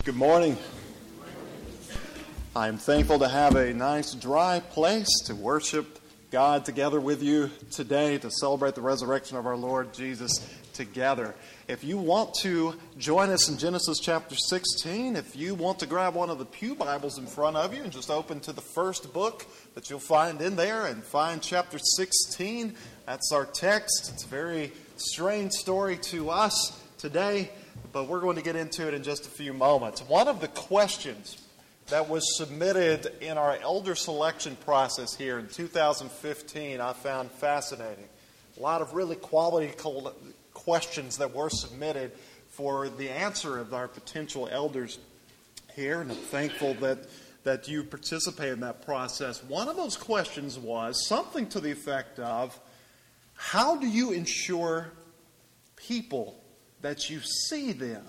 Good morning. I'm thankful to have a nice dry place to worship God together with you today, to celebrate the resurrection of our Lord Jesus together. If you want to join us in Genesis chapter 16, if you want to grab one of the pew Bibles in front of you and just open to the first book that you'll find in there and find chapter 16, that's our text. It's a very strange story to us today, but we're going to get into it in just a few moments. One of the questions that was submitted in our elder selection process here in 2015 I found fascinating. A lot of really quality questions that were submitted for the answer of our potential elders here, and I'm thankful that you participated in that process. One of those questions was something to the effect of, how do you ensure people that you see them?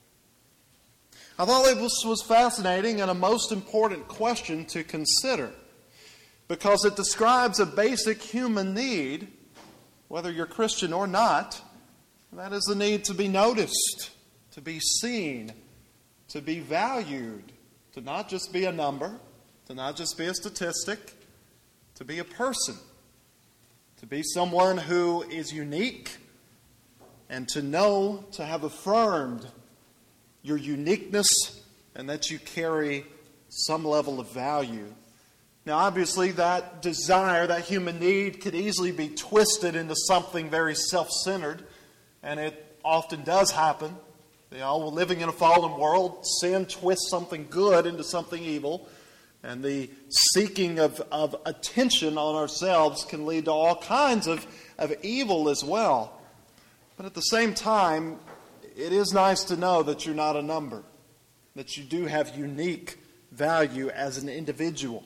I thought this was fascinating and a most important question to consider, because it describes a basic human need, whether you're Christian or not. That is the need to be noticed, to be seen, to be valued, to not just be a number, to not just be a statistic, to be a person, to be someone who is unique, and to have affirmed your uniqueness and that you carry some level of value. Now, obviously, that desire, that human need, could easily be twisted into something very self-centered, and it often does happen. We're living in a fallen world. Sin twists something good into something evil, and the seeking of attention on ourselves can lead to all kinds of evil as well. But at the same time, it is nice to know that you're not a number, that you do have unique value as an individual.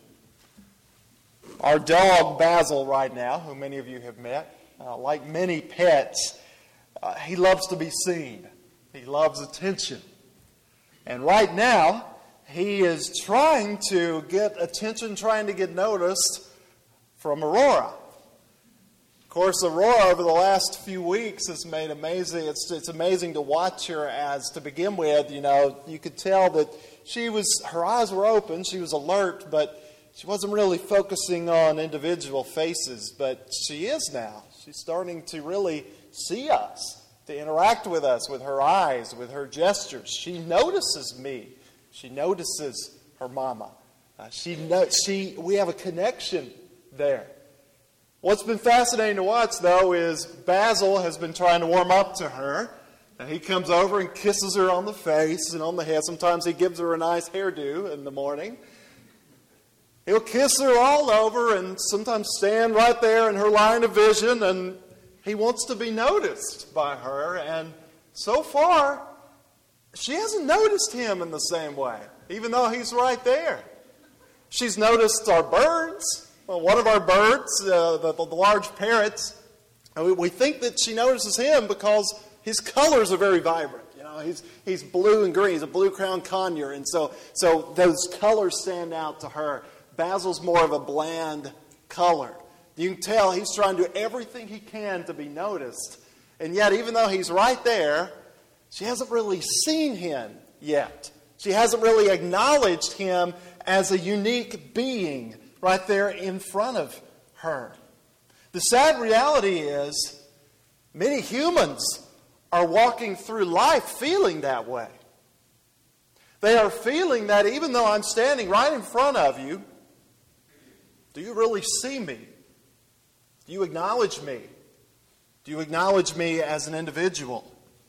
Our dog, Basil, right now, who many of you have met, like many pets, he loves to be seen. He loves attention. And right now, he is trying to get attention, trying to get noticed from Aurora. Of course, Aurora, over the last few weeks, has made amazing. It's amazing to watch her. As to begin with, you could tell that her eyes were open, she was alert, but she wasn't really focusing on individual faces. But she is now. She's starting to really see us, to interact with us with her eyes, with her gestures. She notices me. She notices her mama. We have a connection there. What's been fascinating to watch, though, is Basil has been trying to warm up to her. He comes over and kisses her on the face and on the head. Sometimes he gives her a nice hairdo in the morning. He'll kiss her all over and sometimes stand right there in her line of vision, and he wants to be noticed by her. And so far, she hasn't noticed him in the same way, even though he's right there. She's noticed our birds. Well, one of our birds, the large parrots, we think that she notices him because his colors are very vibrant. He's blue and green. He's a blue-crowned conure, and so those colors stand out to her. Basil's more of a bland color. You can tell he's trying to do everything he can to be noticed, and yet, even though he's right there, she hasn't really seen him yet. She hasn't really acknowledged him as a unique being right there in front of her. The sad reality is, many humans are walking through life feeling that way. They are feeling that even though I'm standing right in front of you, do you really see me? Do you acknowledge me? Do you acknowledge me as an individual?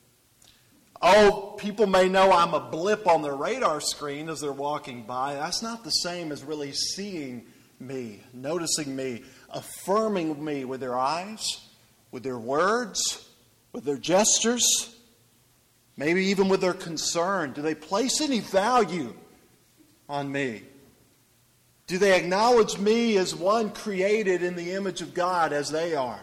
Oh, people may know I'm a blip on their radar screen as they're walking by. That's not the same as really seeing me, noticing me, affirming me with their eyes, with their words, with their gestures, maybe even with their concern. Do they place any value on me? Do they acknowledge me as one created in the image of God as they are?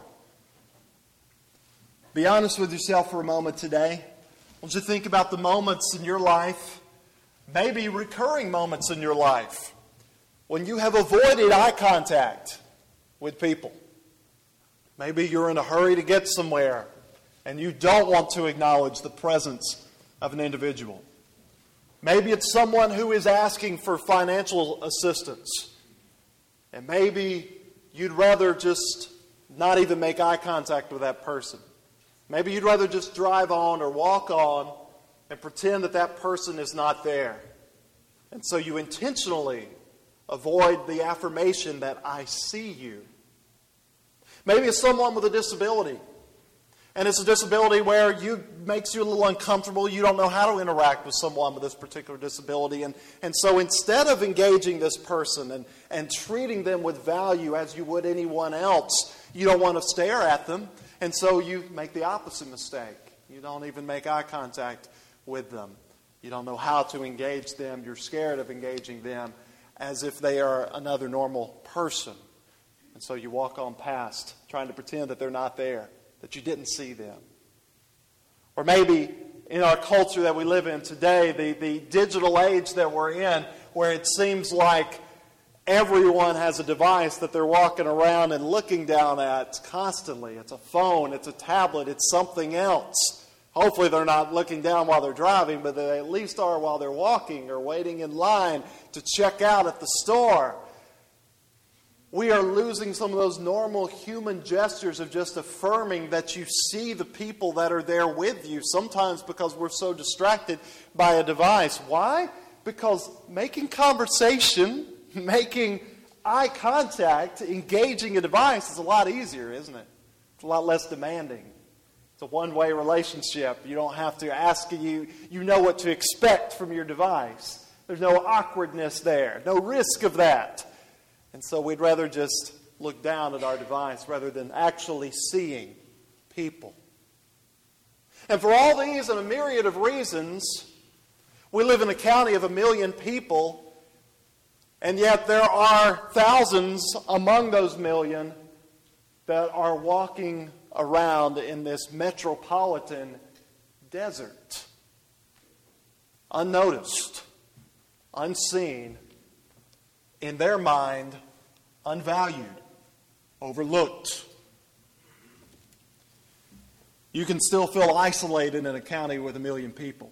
Be honest with yourself for a moment today. I want you to think about the moments in your life, maybe recurring moments in your life, when you have avoided eye contact with people. Maybe you're in a hurry to get somewhere and you don't want to acknowledge the presence of an individual. Maybe it's someone who is asking for financial assistance. And maybe you'd rather just not even make eye contact with that person. Maybe you'd rather just drive on or walk on and pretend that that person is not there. And so you intentionally avoid the affirmation that I see you. Maybe it's someone with a disability. And it's a disability where makes you a little uncomfortable. You don't know how to interact with someone with this particular disability. And so instead of engaging this person and treating them with value as you would anyone else, you don't want to stare at them. And so you make the opposite mistake. You don't even make eye contact with them. You don't know how to engage them. You're scared of engaging them as if they are another normal person. And so you walk on past, trying to pretend that they're not there, that you didn't see them. Or maybe in our culture that we live in today, the digital age that we're in, where it seems like everyone has a device that they're walking around and looking down at constantly. It's a phone, it's a tablet, it's something else. Hopefully they're not looking down while they're driving, but they at least are while they're walking or waiting in line to check out at the store. We are losing some of those normal human gestures of just affirming that you see the people that are there with you, sometimes because we're so distracted by a device. Why? Because making conversation, making eye contact, engaging a device is a lot easier, isn't it? It's a lot less demanding. It's a one-way relationship. You don't have to ask you know what to expect from your device. There's no awkwardness there, no risk of that. And so we'd rather just look down at our device rather than actually seeing people. And for all these and a myriad of reasons, we live in a county of 1 million people, and yet there are thousands among those million that are walking around in this metropolitan desert, unnoticed, unseen, in their mind, unvalued, overlooked. You can still feel isolated in a county with 1 million people.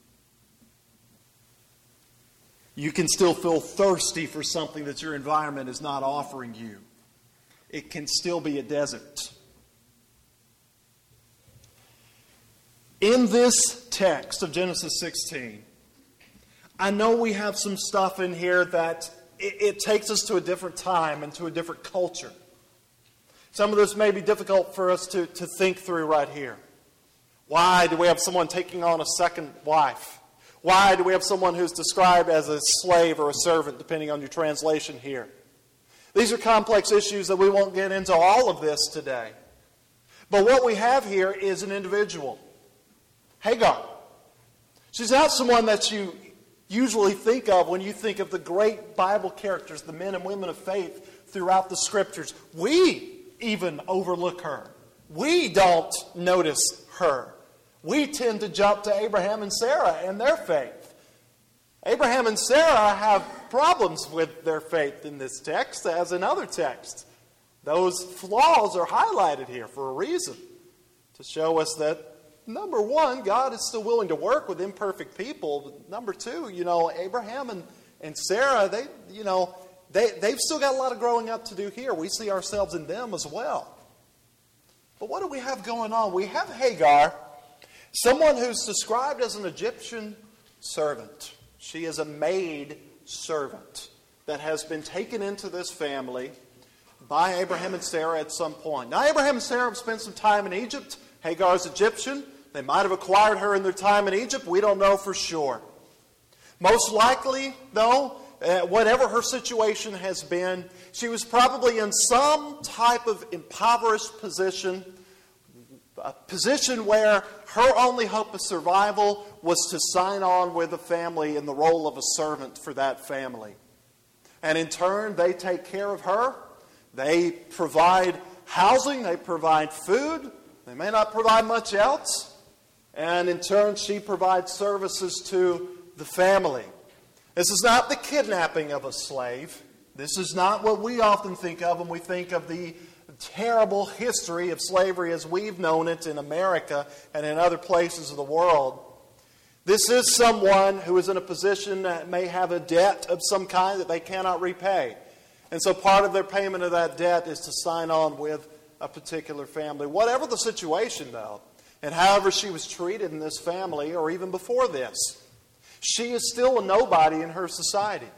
You can still feel thirsty for something that your environment is not offering you. It can still be a desert. In this text of Genesis 16, I know we have some stuff in here that it takes us to a different time and to a different culture. Some of this may be difficult for us to think through right here. Why do we have someone taking on a second wife? Why do we have someone who's described as a slave or a servant, depending on your translation here? These are complex issues that we won't get into all of this today. But what we have here is an individual, Hagar. She's not someone that you usually think of when you think of the great Bible characters, the men and women of faith throughout the Scriptures. We even overlook her. We don't notice her. We tend to jump to Abraham and Sarah and their faith. Abraham and Sarah have problems with their faith in this text, as in other texts. Those flaws are highlighted here for a reason, to show us that, number one, God is still willing to work with imperfect people. But number two, Abraham and Sarah, they've still got a lot of growing up to do here. We see ourselves in them as well. But what do we have going on? We have Hagar, someone who's described as an Egyptian servant. She is a maid servant that has been taken into this family by Abraham and Sarah at some point. Now, Abraham and Sarah have spent some time in Egypt. Hagar's Egyptian. They might have acquired her in their time in Egypt. We don't know for sure. Most likely, though, whatever her situation has been, she was probably in some type of impoverished position, a position where her only hope of survival was to sign on with the family in the role of a servant for that family. And in turn, they take care of her. They provide housing. They provide food. They may not provide much else. And in turn, she provides services to the family. This is not the kidnapping of a slave. This is not what we often think of when we think of the terrible history of slavery as we've known it in America and in other places of the world. This is someone who is in a position that may have a debt of some kind that they cannot repay. And so part of their payment of that debt is to sign on with a particular family. Whatever the situation, though, and however she was treated in this family, or even before this, she is still a nobody in her society.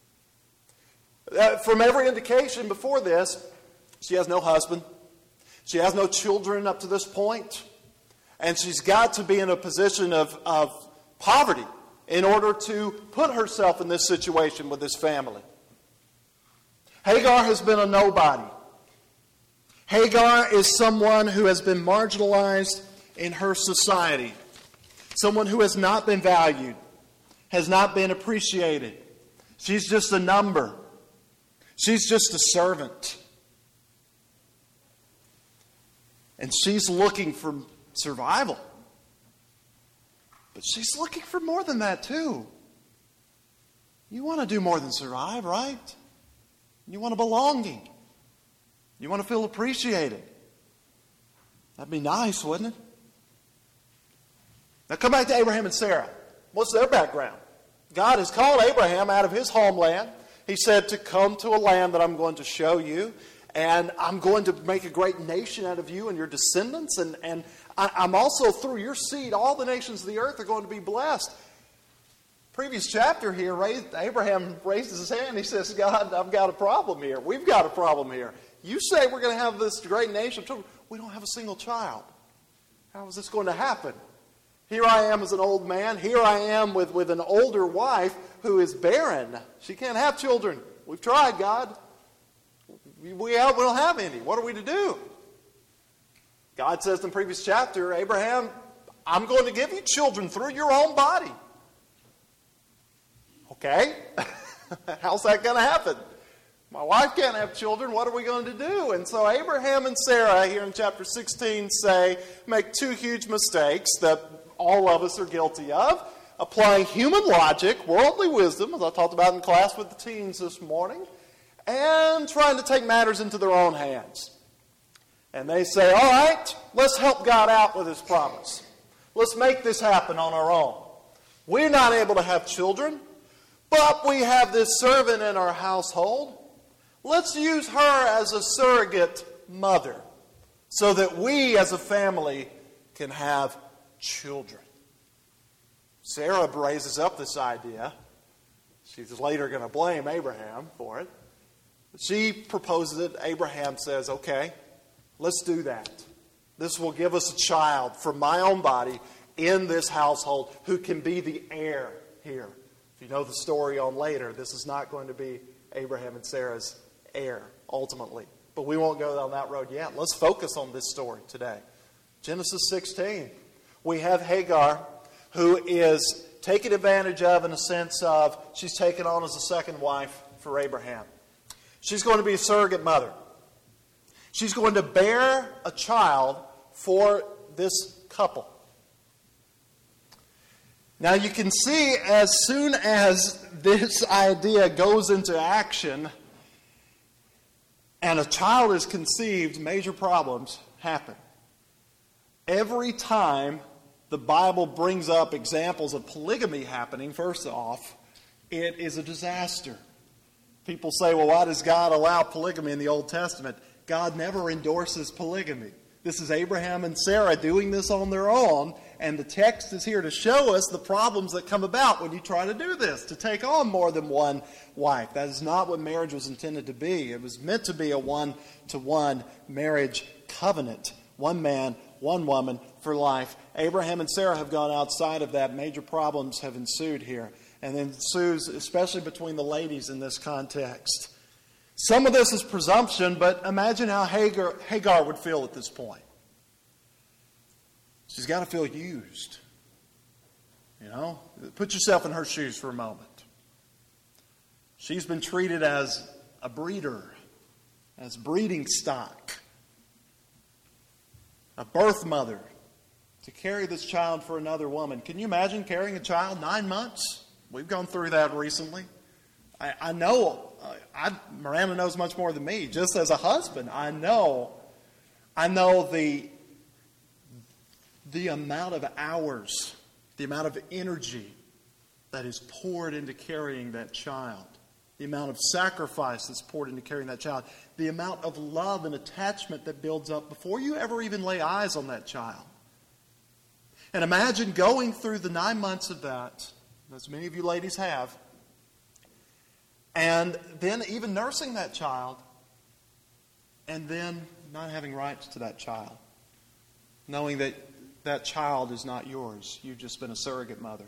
From every indication before this, she has no husband. She has no children up to this point. And she's got to be in a position of poverty in order to put herself in this situation with this family. Hagar has been a nobody. Hagar is someone who has been marginalized in her society. Someone who has not been valued, has not been appreciated. She's just a number. She's just a servant. And she's looking for survival. But she's looking for more than that too. You want to do more than survive, right? You want a belonging. You want to feel appreciated. That'd be nice, wouldn't it? Now come back to Abraham and Sarah. What's their background? God has called Abraham out of his homeland. He said to come to a land that I'm going to show you. And I'm going to make a great nation out of you and your descendants. And I'm also, through your seed, all the nations of the earth are going to be blessed. Previous chapter here, Abraham raises his hand. He says, God, I've got a problem here. We've got a problem here. You say we're going to have this great nation. We don't have a single child. How is this going to happen? Here I am as an old man. Here I am with an older wife who is barren. She can't have children. We've tried, God. We don't have any. What are we to do? God says in the previous chapter, Abraham, I'm going to give you children through your own body. Okay? How's that going to happen? My wife can't have children. What are we going to do? And so Abraham and Sarah here in chapter 16 make two huge mistakes that all of us are guilty of. Applying human logic, worldly wisdom, as I talked about in class with the teens this morning, and trying to take matters into their own hands. And they say, all right, let's help God out with His promise. Let's make this happen on our own. We're not able to have children, but we have this servant in our household. Let's use her as a surrogate mother so that we as a family can have children. Sarah raises up this idea. She's later going to blame Abraham for it. She proposes it. Abraham says, okay, let's do that. This will give us a child from my own body in this household who can be the heir here. If you know the story on later, this is not going to be Abraham and Sarah's heir, ultimately. But we won't go down that road yet. Let's focus on this story today. Genesis 16. We have Hagar, who is taken advantage of in a sense of she's taken on as a second wife for Abraham. She's going to be a surrogate mother. She's going to bear a child for this couple. Now you can see as soon as this idea goes into action and a child is conceived, major problems happen. Every time the Bible brings up examples of polygamy happening, first off, it is a disaster. People say, well, why does God allow polygamy in the Old Testament? God never endorses polygamy. This is Abraham and Sarah doing this on their own, and the text is here to show us the problems that come about when you try to do this, to take on more than one wife. That is not what marriage was intended to be. It was meant to be a one-to-one marriage covenant. One man, one woman for life. Abraham and Sarah have gone outside of that. Major problems have ensued here. And ensues, especially between the ladies in this context. Some of this is presumption, but imagine how Hagar would feel at this point. She's got to feel used. You know? Put yourself in her shoes for a moment. She's been treated as a breeder, as breeding stock, a birth mother, to carry this child for another woman. Can you imagine carrying a child 9 months? We've gone through that recently. I know, Miranda knows much more than me. Just as a husband, I know the amount of hours the amount of energy that is poured into carrying that child, the amount of sacrifice that's poured into carrying that child, the amount of love and attachment that builds up before you ever even lay eyes on that child. And imagine going through the 9 months of that, as many of you ladies have, and then even nursing that child, and then not having rights to that child, knowing that that child is not yours. You've just been a surrogate mother.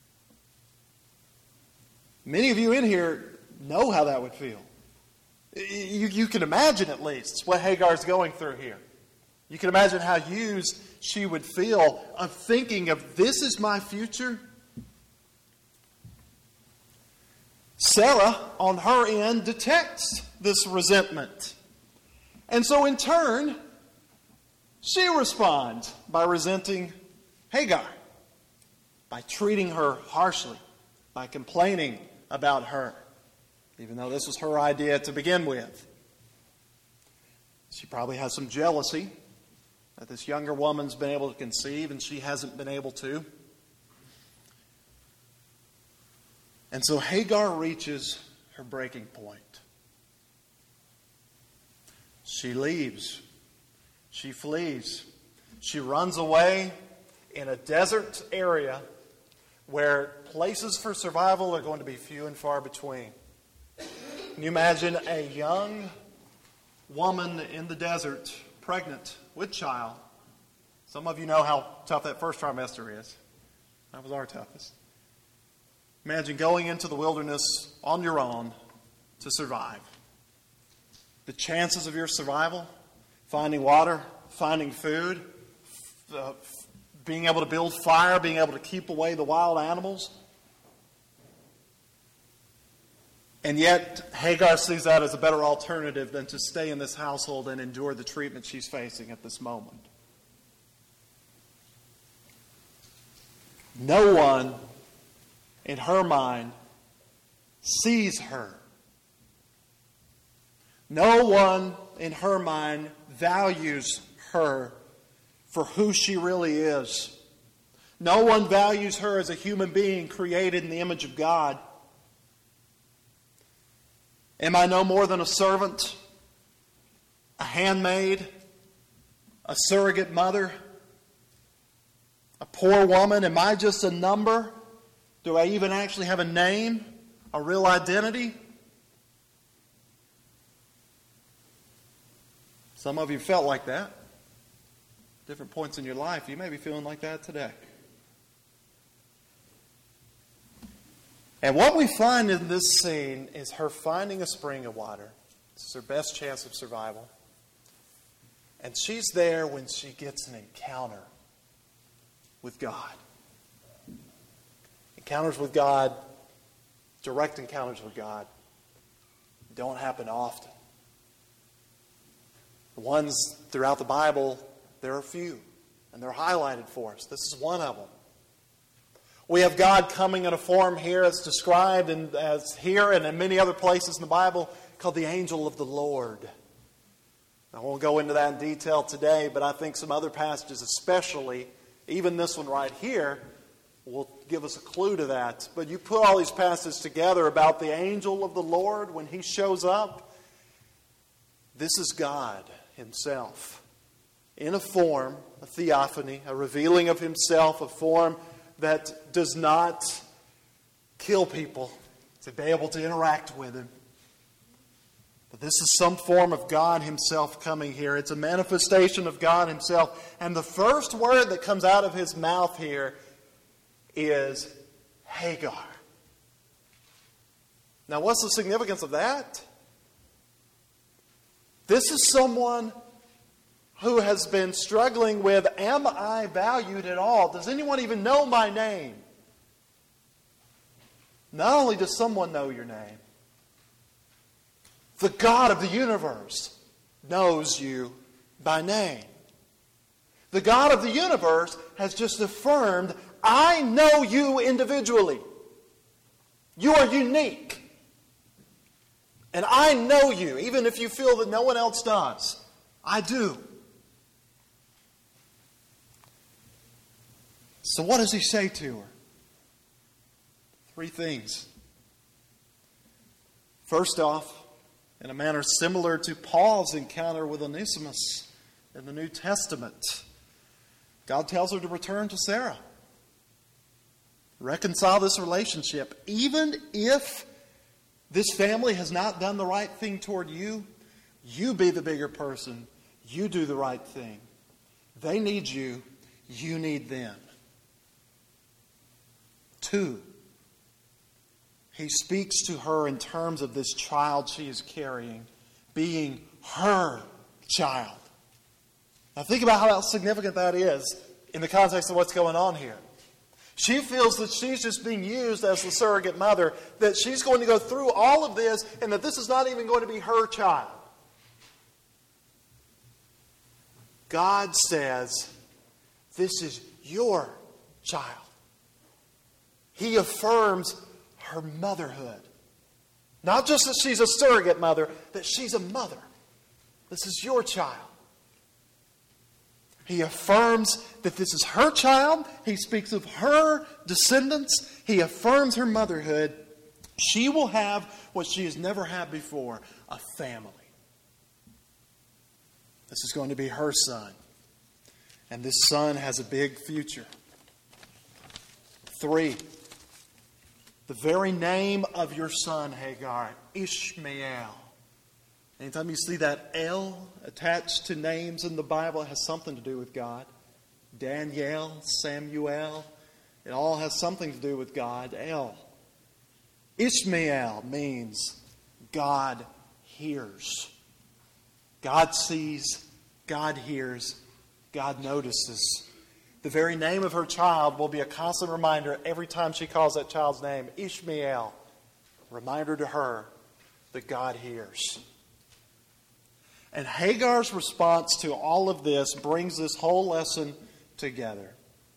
Many of you in here know how that would feel. You can imagine at least what Hagar's going through here. You can imagine how used she would feel of thinking of, this is my future. Sarah, on her end, detects this resentment. And so in turn, she responds by resenting Hagar, by treating her harshly, by complaining about her, even though this was her idea to begin with. She probably has some jealousy that this younger woman's been able to conceive and she hasn't been able to. And so Hagar reaches her breaking point. She leaves. She flees. She runs away in a desert area where places for survival are going to be few and far between. Can you imagine a young woman in the desert, pregnant with child? Some of you know how tough that first trimester is. That was our toughest. Imagine going into the wilderness on your own to survive. The chances of your survival, finding water, finding food, being able to build fire, being able to keep away the wild animals. And yet, Hagar sees that as a better alternative than to stay in this household and endure the treatment she's facing at this moment. No one, in her mind, sees her. No one, in her mind, values her for who she really is. No one values her as a human being created in the image of God. Am I no more than a servant, a handmaid, a surrogate mother, a poor woman? Am I just a number? Do I even actually have a name, a real identity? Some of you felt like that. Different points in your life, you may be feeling like that today. And what we find in this scene is her finding a spring of water. This is her best chance of survival. And she's there when she gets an encounter with God. Encounters with God, direct encounters with God, don't happen often. The ones throughout the Bible, there are few, and they're highlighted for us. This is one of them. We have God coming in a form here as described as here and in many other places in the Bible called the angel of the Lord. I won't go into that in detail today, but I think some other passages especially, even this one right here, will give us a clue to that. But you put all these passages together about the angel of the Lord when he shows up. This is God himself in a form, a theophany, a revealing of himself, a form that does not kill people, to be able to interact with him. But this is some form of God himself coming here. It's a manifestation of God himself. And the first word that comes out of his mouth here is Hagar. Now, what's the significance of that? This is someone who has been struggling with, am I valued at all? Does anyone even know my name? Not only does someone know your name, the God of the universe knows you by name. The God of the universe has just affirmed, I know you individually. You are unique. And I know you, even if you feel that no one else does. I do. So what does he say to her? 3 things. First off, in a manner similar to Paul's encounter with Onesimus in the New Testament, God tells her to return to Sarah. Reconcile this relationship. Even if this family has not done the right thing toward you, you be the bigger person. You do the right thing. They need you. You need them. 2, he speaks to her in terms of this child she is carrying being her child. Now think about how significant that is in the context of what's going on here. She feels that she's just being used as the surrogate mother, that she's going to go through all of this, and that this is not even going to be her child. God says, this is your child. He affirms her motherhood. Not just that she's a surrogate mother, that she's a mother. This is your child. He affirms that this is her child. He speaks of her descendants. He affirms her motherhood. She will have what she has never had before, a family. This is going to be her son. And this son has a big future. 3, the very name of your son, Hagar, Ishmael. Anytime you see that L attached to names in the Bible, it has something to do with God. Daniel, Samuel, it all has something to do with God. L. Ishmael means God hears. God sees, God hears, God notices. The very name of her child will be a constant reminder every time she calls that child's name, Ishmael. Reminder to her that God hears. And Hagar's response to all of this brings this whole lesson together.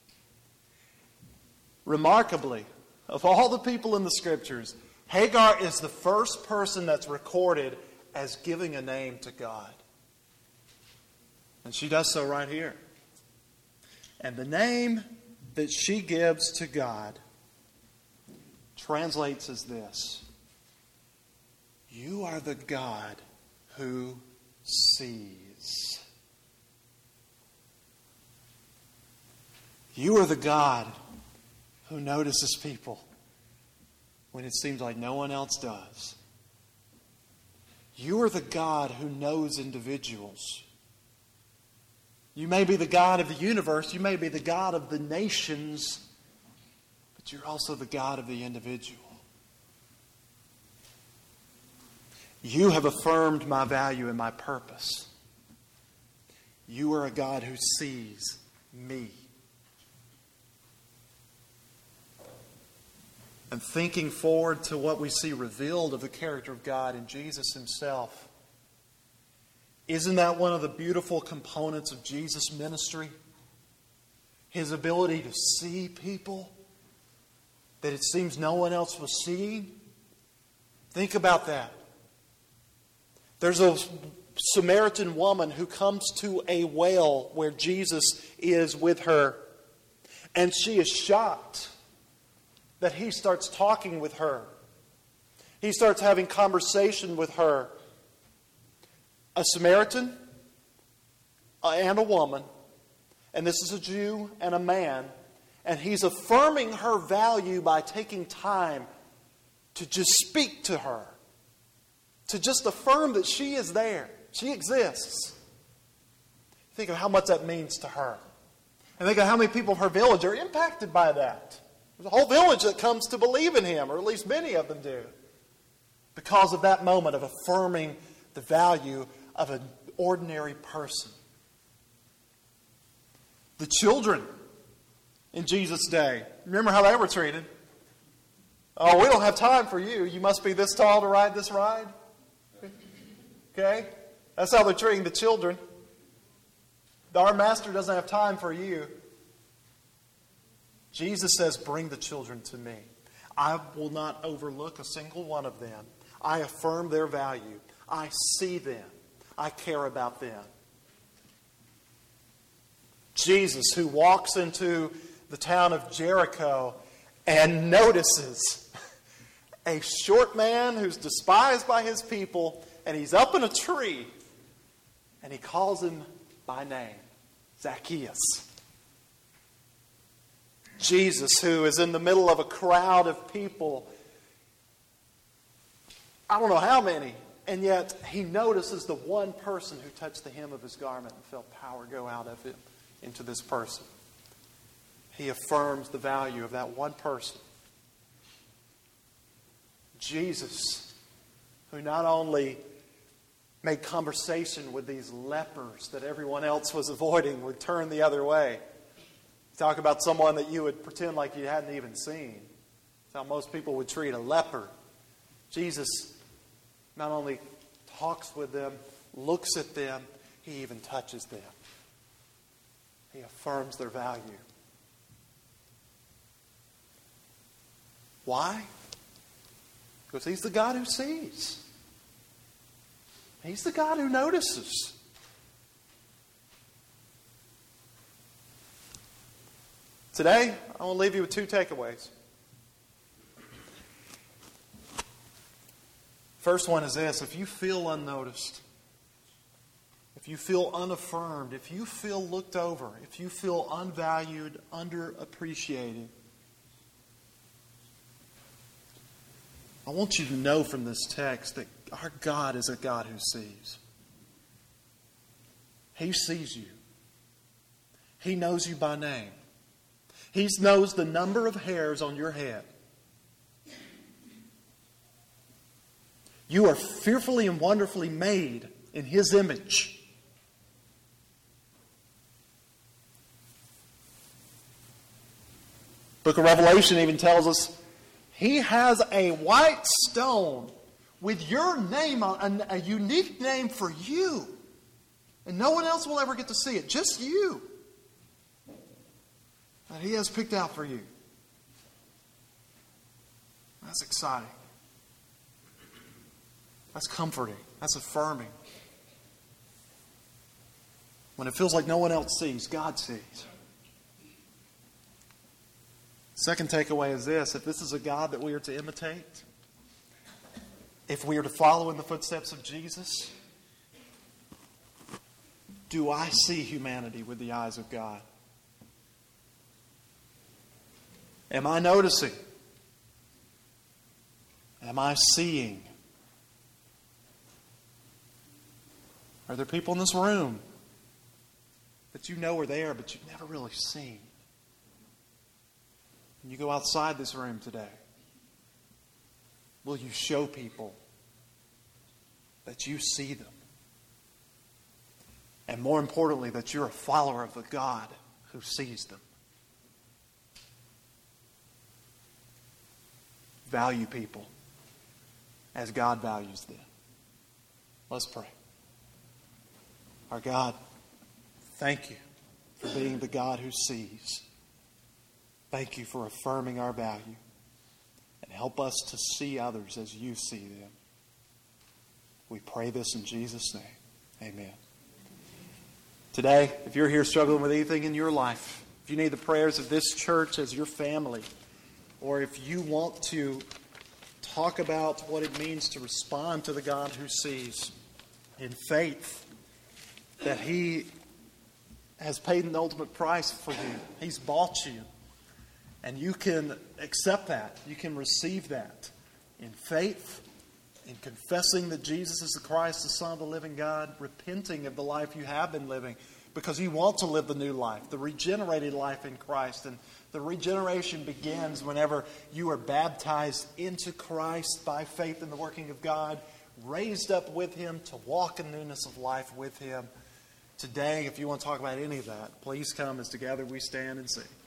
Remarkably, of all the people in the Scriptures, Hagar is the first person that's recorded as giving a name to God. And she does so right here. And the name that she gives to God translates as this: You are the God who sees. You are the God who notices people when it seems like no one else does. You are the God who knows individuals. You may be the God of the universe, you may be the God of the nations, but you're also the God of the individual. You have affirmed my value and my purpose. You are a God who sees me. And thinking forward to what we see revealed of the character of God in Jesus himself, isn't that one of the beautiful components of Jesus' ministry? His ability to see people that it seems no one else was seeing? Think about that. There's a Samaritan woman who comes to a well where Jesus is with her. And she is shocked that he starts talking with her. He starts having conversation with her. A Samaritan and a woman, and this is a Jew and a man, and he's affirming her value by taking time to just speak to her, to just affirm that she is there, she exists. Think of how much that means to her. And think of how many people of her village are impacted by that. There's a whole village that comes to believe in him, or at least many of them do, because of that moment of affirming the value of an ordinary person. The children in Jesus' day, remember how they were treated? Oh, we don't have time for you. You must be this tall to ride this ride. Okay? That's how they're treating the children. Our master doesn't have time for you. Jesus says, bring the children to me. I will not overlook a single one of them. I affirm their value. I see them. I care about them. Jesus, who walks into the town of Jericho and notices a short man who's despised by his people, and he's up in a tree, and he calls him by name, Zacchaeus. Jesus, who is in the middle of a crowd of people, I don't know how many, and yet he notices the one person who touched the hem of his garment and felt power go out of him into this person. He affirms the value of that one person. Jesus, who not only made conversation with these lepers that everyone else was avoiding, would turn the other way. Talk about someone that you would pretend like you hadn't even seen. That's how most people would treat a leper. Jesus not only talks with them, looks at them, he even touches them. He affirms their value. Why? Because he's the God who sees. He's the God who notices. Today, I want to leave you with two takeaways. First one is this: if you feel unnoticed, if you feel unaffirmed, if you feel looked over, if you feel unvalued, underappreciated, I want you to know from this text that our God is a God who sees. He sees you. He knows you by name. He knows the number of hairs on your head. You are fearfully and wonderfully made in His image. Book of Revelation even tells us He has a white stone with your name on, a unique name for you. And no one else will ever get to see it, just you. That He has picked out for you. That's exciting. That's comforting. That's affirming. When it feels like no one else sees, God sees. Second takeaway is this: if this is a God that we are to imitate, if we are to follow in the footsteps of Jesus, do I see humanity with the eyes of God? Am I noticing? Am I seeing? Are there people in this room that you know are there, but you've never really seen? When you go outside this room today, will you show people that you see them? And more importantly, that you're a follower of the God who sees them. Value people as God values them. Let's pray. Our God, thank you for being the God who sees. Thank you for affirming our value. And help us to see others as you see them. We pray this in Jesus' name. Amen. Today, if you're here struggling with anything in your life, if you need the prayers of this church as your family, or if you want to talk about what it means to respond to the God who sees in faith, that He has paid an ultimate price for you. He's bought you. And you can accept that. You can receive that in faith, in confessing that Jesus is the Christ, the Son of the living God, repenting of the life you have been living, because you want to live the new life, the regenerated life in Christ. And the regeneration begins whenever you are baptized into Christ by faith in the working of God, raised up with Him to walk in newness of life with Him. Today, if you want to talk about any of that, please come as together we stand and sing.